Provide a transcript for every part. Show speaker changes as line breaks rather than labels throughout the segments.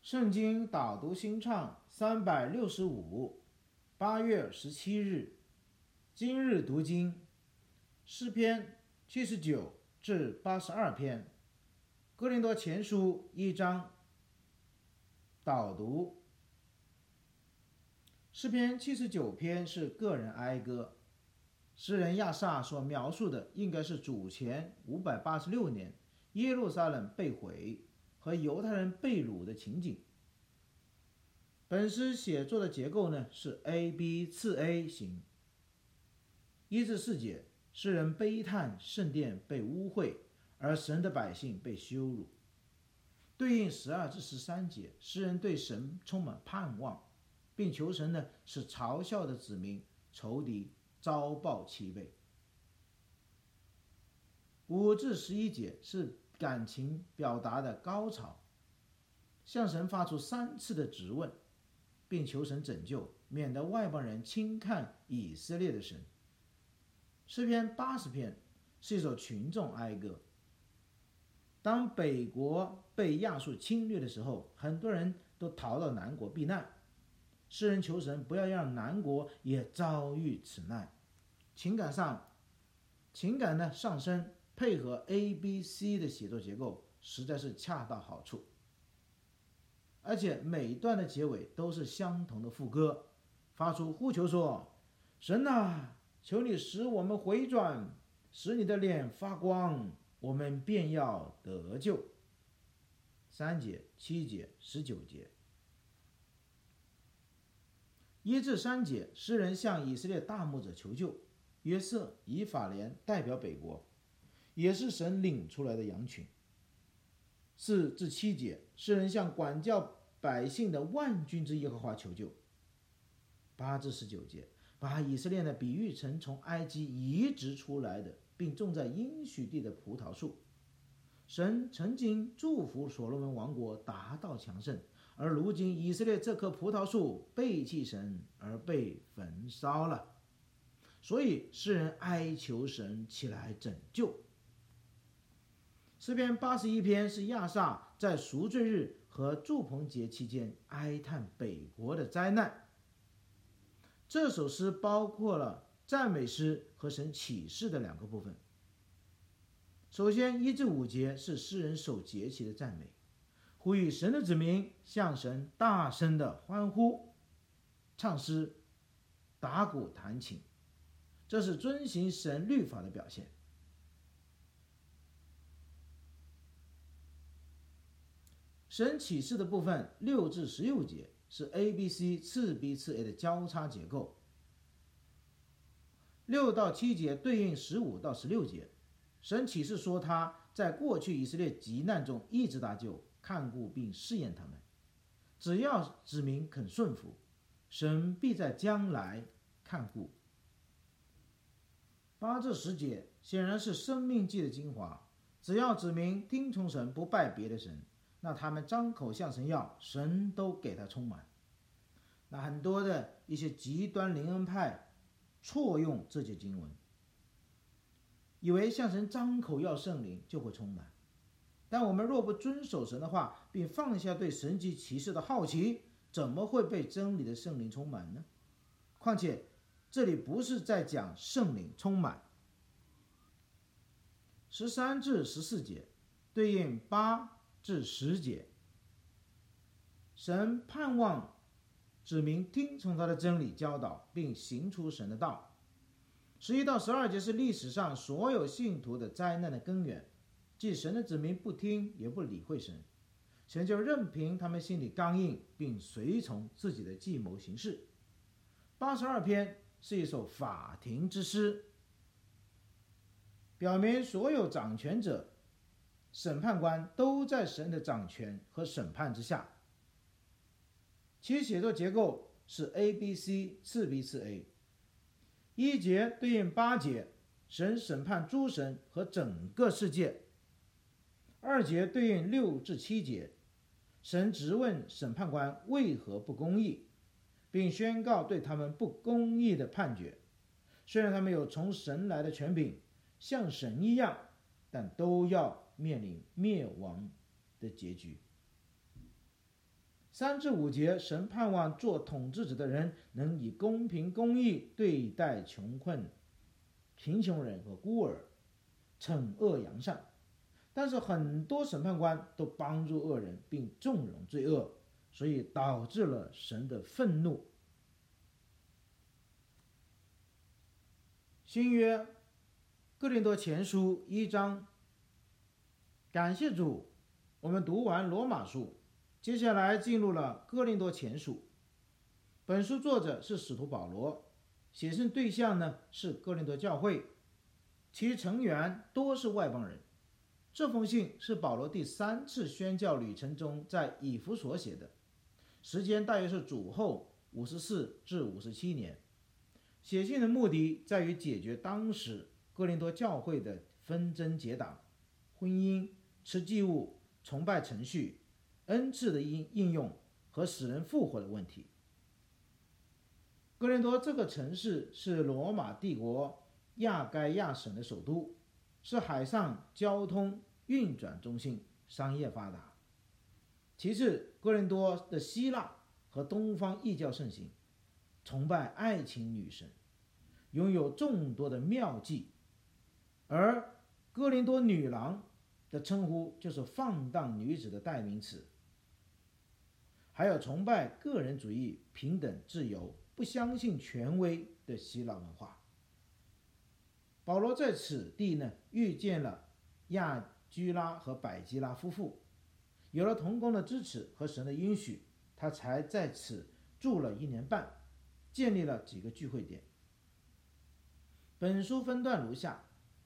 圣经导读新唱365， 8月17日，今日读经诗篇79至82篇，哥林多前书1章。导读诗篇79篇是个人哀歌，诗人亚萨所描述的应该是主前586年耶路撒冷被毁和犹太人被掳的情景。本诗写作的结构是 A-B 次 A 型。1至4节，诗人悲叹圣殿被污秽，而神的百姓被羞辱。对应12至13节，诗人对神充满盼望，并求神使嘲笑的子民仇敌遭报7倍。5至11节是感情表达的高潮，向神发出3次的质问，并求神拯救，免得外邦人轻看以色列的神。诗篇80篇是一首群众哀歌。当北国被亚述侵略的时候，很多人都逃到南国避难。诗人求神不要让南国也遭遇此难。情感上升，配合 A-B-C 的写作结构，实在是恰到好处。而且每一段的结尾都是相同的副歌，发出呼求说：神啊，求你使我们回转，使你的脸发光，我们便要得救。3节、7节、19节。1至3节，诗人向以色列大牧者求救，约瑟、以法莲代表北国，也是神领出来的羊群。4至7节，诗人向管教百姓的万军之耶和华求救。8至19节，把以色列比喻成从埃及移植出来的，并种在应许地的葡萄树。神曾经祝福所罗门王国达到强盛，而如今以色列这棵葡萄树背弃神而被焚烧了，所以诗人哀求神起来拯救。诗篇81篇是亚萨在赎罪日和住棚节期间哀叹北国的灾难。这首诗包括了赞美诗和神启示的2个部分。首先1至5节是诗人守节期的赞美，呼吁神的子民向神大声的欢呼、唱诗、打鼓弹琴，这是遵行神律法的表现。神启示的部分6至16节是 A-B-C 次 B 次 A 的交叉结构。6到7节对应15到16节，神启示说他在过去以色列急难中一直搭救、看顾并试验他们，只要子民肯顺服，神必在将来看顾。8至10节显然是生命记的精华，只要子民听从神，不拜别的神，那他们张口向神要，神都给他充满。那很多的一些极端灵恩派错用这节经文，以为向神张口要圣灵就会充满，但我们若不遵守神的话，并放下对神迹奇事的好奇，怎么会被真理的圣灵充满呢？况且这里不是在讲圣灵充满。13至14节对应8至10节，神盼望子民听从他的真理教导，并行出神的道。11到12节是历史上所有信徒的灾难的根源，即神的子民不听也不理会神，神就任凭他们心里刚硬，并随从自己的计谋行事。82篇是一首法庭之诗，表明所有掌权者、审判官都在神的掌权和审判之下。其写作结构是 A-B-C 次 B 次 A。1节对应8节，神审判诸神和整个世界。2节对应6至7节，神质问审判官为何不公义，并宣告对他们不公义的判决。虽然他们有从神来的权柄，像神一样，但都要面临灭亡的结局。 3至5节，神盼望做统治者的人能以公平公义对待贫穷人和孤儿，惩恶扬善。但是很多审判官都帮助恶人并纵容罪恶，所以导致了神的愤怒。新约哥林多前书1章。感谢主，我们读完罗马书，接下来进入了哥林多前书。本书作者是使徒保罗，写信对象呢是哥林多教会，其成员多是外邦人。这封信是保罗第3次宣教旅程中在以弗所写的，时间大约是主后54至57年。写信的目的在于解决当时哥林多教会的纷争结党、婚姻、吃祭物、崇拜程序、恩赐的应用和使人复活的问题。哥林多这个城市是罗马帝国亚该亚省的首都，是海上交通运转中心，商业发达。其次，哥林多的希腊和东方异教盛行，崇拜爱情女神，拥有众多的妙计，而哥林多女郎的称呼就是放荡女子的代名词。还有崇拜个人主义、平等、自由，不相信权威的希腊文化。保罗在此地呢遇见了亚居拉和百基拉夫妇，有了同工的支持和神的应许，他才在此住了1年半，建立了几个聚会点。本书分段如下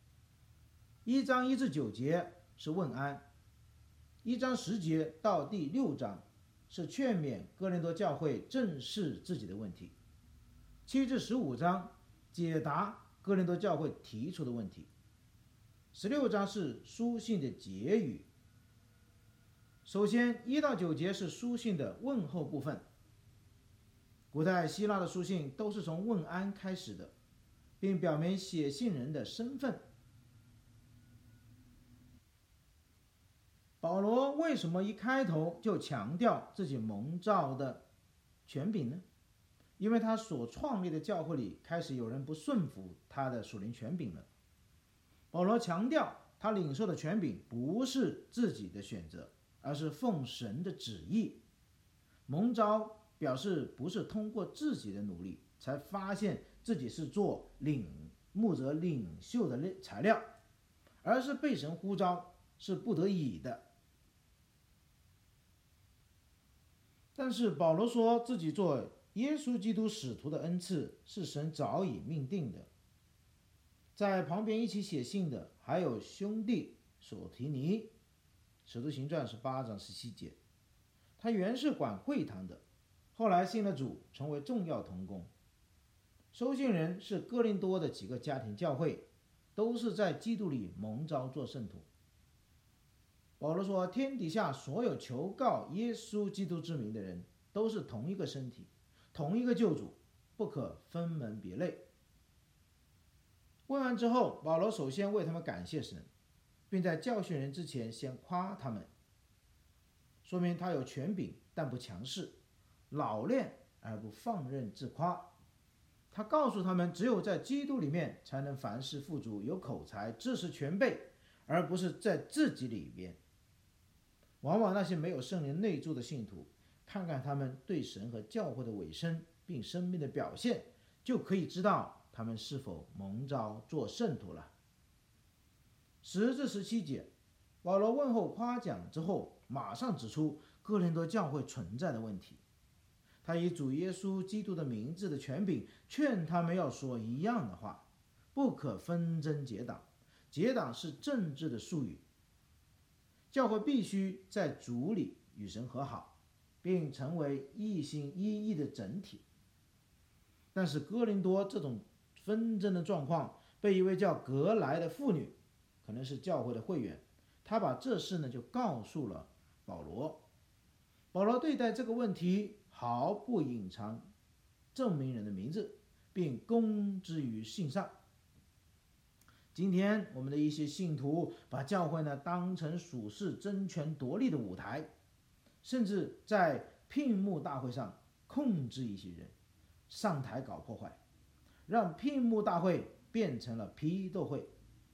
：1章1至9节是问安，1章10节到第6章是劝勉哥林多教会正视自己的问题，7至15章解答哥林多教会提出的问题，16章是书信的结语。首先1到9节是书信的问候部分。古代希腊的书信都是从问安开始的，并表明写信人的身份。保罗为什么一开头就强调自己蒙召的权柄呢？因为他所创立的教会里开始有人不顺服他的属灵权柄了。保罗强调他领受的权柄不是自己的选择，而是奉神的旨意。蒙召表示不是通过自己的努力才发现自己是做牧者领袖的材料，而是被神呼召，是不得已的。但是保罗说自己做耶稣基督使徒的恩赐是神早已命定的。在旁边一起写信的还有兄弟索提尼，使徒行传18章17节，他原是管会堂的，后来信了主，成为重要同工。收信人是哥林多的几个家庭教会，都是在基督里蒙召做圣徒。保罗说，天底下所有求告耶稣基督之名的人都是同一个身体，同一个救主，不可分门别类。问完之后，保罗首先为他们感谢神，并在教训人之前先夸他们，说明他有权柄但不强势，老练而不放任自夸。他告诉他们，只有在基督里面才能凡事富足，有口才，知识全备，而不是在自己里边。往往那些没有圣灵内住的信徒，看看他们对神和教会的委身并生命的表现，就可以知道他们是否蒙召做圣徒了。10至17节，保罗问候夸奖之后，马上指出哥林多教会存在的问题。他以主耶稣基督的名字的权柄，劝他们要说一样的话，不可纷争结党。结党是政治的术语，教会必须在主里与神和好，并成为一心一意的整体。但是哥林多这种纷争的状况，被一位叫格莱的妇女，可能是教会的会员，她把这事呢就告诉了保罗。保罗对待这个问题毫不隐藏证明人的名字，并公之于信上。今天我们的一些信徒把教会呢当成属世争权夺利的舞台，甚至在聘牧大会上控制一些人上台搞破坏，让聘牧大会变成了批斗会，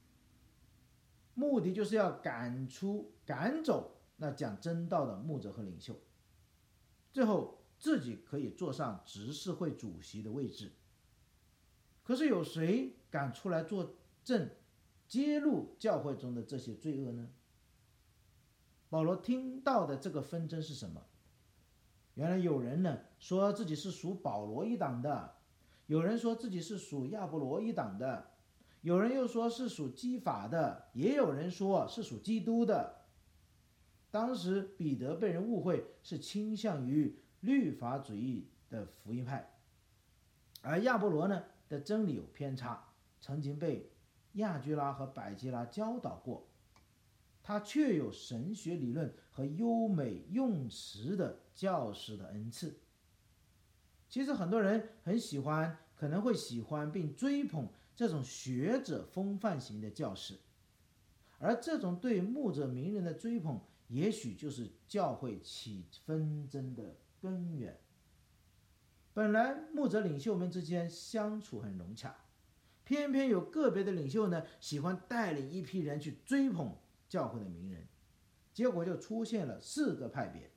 目的就是要赶走那讲真道的牧者和领袖，最后自己可以坐上执事会主席的位置。可是有谁敢出来作证，揭露教会中的这些罪恶呢？保罗听到的这个纷争是什么？原来有人呢说自己是属保罗一党的，有人说自己是属亚波罗一党的，有人又说是属基法的，也有人说是属基督的。当时彼得被人误会是倾向于律法主义的福音派，而亚波罗呢的真理有偏差，曾经被亚居拉和百基拉教导过，他确有神学理论和优美用词的教师的恩赐。其实很多人可能会喜欢并追捧这种学者风范型的教士，而这种对牧者名人的追捧，也许就是教会起纷争的根源。本来牧者领袖们之间相处很融洽，偏偏有个别的领袖呢喜欢带领一批人去追捧教会的名人，结果就出现了4个派别。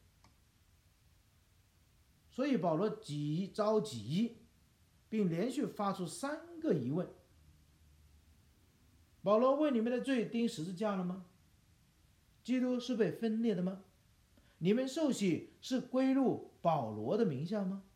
所以保罗着急，并连续发出3个疑问：保罗为你们的罪钉十字架了吗？基督是被分裂的吗？你们受洗是归入保罗的名下吗？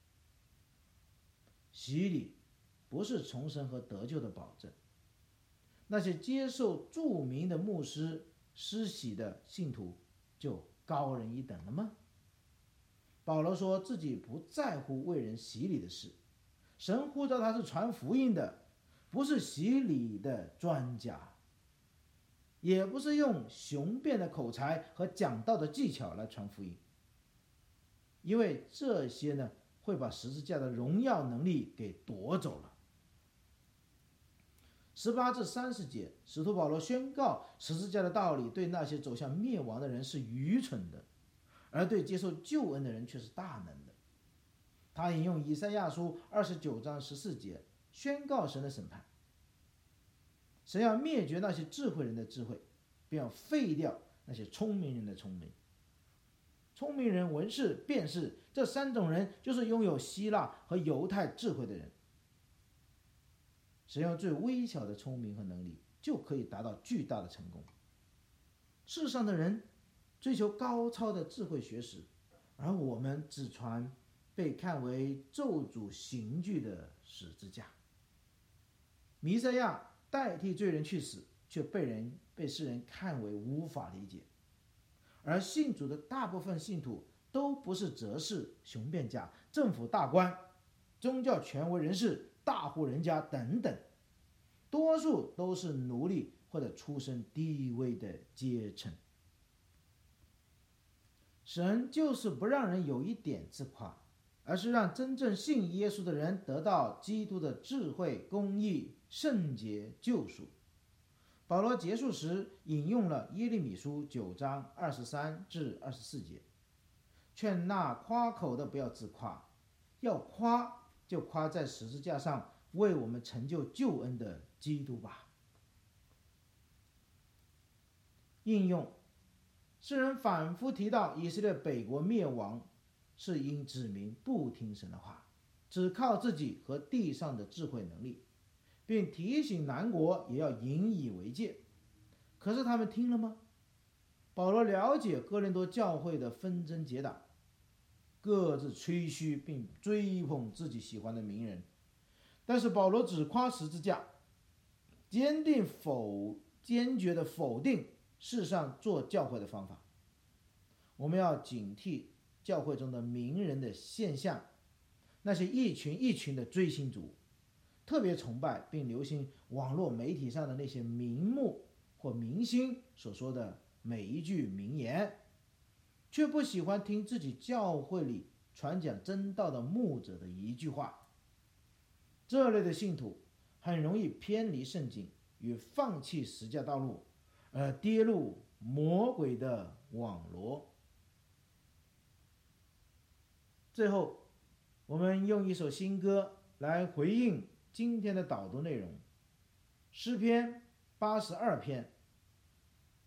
洗礼不是重生和得救的保证，那些接受著名的牧师施洗的信徒就高人一等了吗？保罗说自己不在乎为人洗礼的事，神呼召他是传福音的，不是洗礼的专家，也不是用雄辩的口才和讲道的技巧来传福音，因为这些呢会把十字架的荣耀能力给夺走了。18至30节，使徒保罗宣告十字架的道理对那些走向灭亡的人是愚蠢的，而对接受救恩的人却是大能的。他引用以赛亚书29章14节，宣告神的审判。神要灭绝那些智慧人的智慧，并要废掉那些聪明人的聪明。聪明人、文士、辩士，这3种人就是拥有希腊和犹太智慧的人。神用最微小的聪明和能力，就可以达到巨大的成功。世上的人追求高超的智慧学识，而我们只传被看为咒诅刑具的十字架。弥赛亚代替罪人去死，却被世人看为无法理解。而信主的大部分信徒都不是哲士、雄辩家、政府大官、宗教权威人士、大户人家等等，多数都是奴隶或者出身低微的阶层。神就是不让人有一点自夸，而是让真正信耶稣的人得到基督的智慧、公义、圣洁、救赎。保罗结束时引用了耶利米书9章23至24节，劝那夸口的不要自夸，要夸就夸在十字架上为我们成就救恩的基督吧。应用：诗人反复提到以色列北国灭亡是因子民不听神的话，只靠自己和地上的智慧能力，并提醒南国也要引以为戒。可是他们听了吗？保罗了解哥林多教会的纷争结党，各自吹嘘并追捧自己喜欢的名人，但是保罗只夸十字架，坚决地否定世上做教会的方法。我们要警惕教会中的名人的现象，那些一群一群的追星族，特别崇拜并流行网络媒体上的那些名目或明星所说的每一句名言，却不喜欢听自己教会里传讲真道的牧者的一句话。这类的信徒很容易偏离圣经与放弃十字架道路，而跌入魔鬼的网罗。 最后，我们用一首新歌来回应今天的导读内容，诗篇82篇